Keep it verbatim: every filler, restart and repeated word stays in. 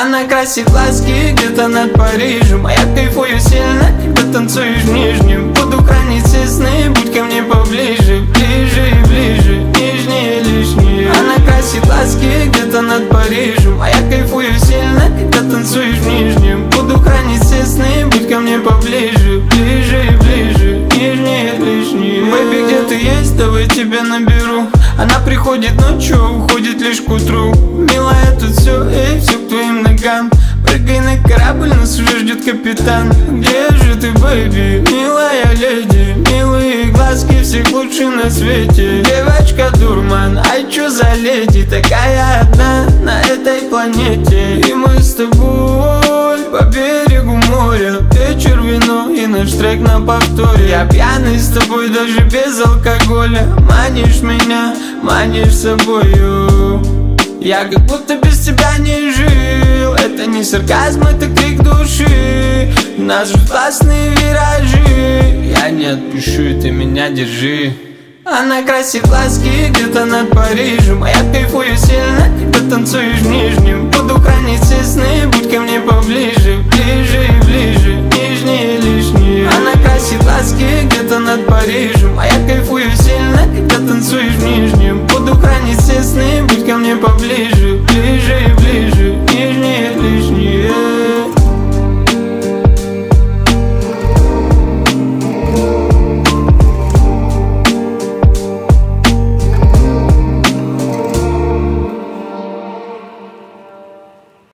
Она красит глазки где-то над Парижем, а я кайфую сильно, когда танцуешь нижним. Буду хранить все сны, будь ко мне поближе, ближе и ближе, нижнее лишнее. Она красит глазки где-то над Парижем, а я кайфую сильно, когда танцуешь нижним. Буду хранить все сны, будь ко мне поближе, ближе и ближе, нижнее лишнее. Бэби, где ты есть, давай тебя наберу. Она приходит ночью, уходит лишь к утру. Милая, тут все, эй, все к твоим ногам. Прыгай на корабль, нас уже ждет капитан. Где же ты, бэби, милая леди? Милые глазки всех лучших на свете. Девочка дурман, ай чё за леди? Такая одна на этой планете. И мы с тобой по берегу моря. Вечер, вино и наш трек на повторе. Я пьяный с тобой даже без алкоголя. Манишь меня, манишь собою. Я как будто без тебя не жил. Это не сарказм, это крик души. Нас ждут классные виражи. Я не отпущу, и ты меня держи. Она красит глазки где-то над Парижем, а я кайфую сильно, когда танцуешь нижним. Буду хранить все сны, будь ко мне поближе, ближе и ближе, нижнее лишнее. Она красит глазки где-то над Парижем,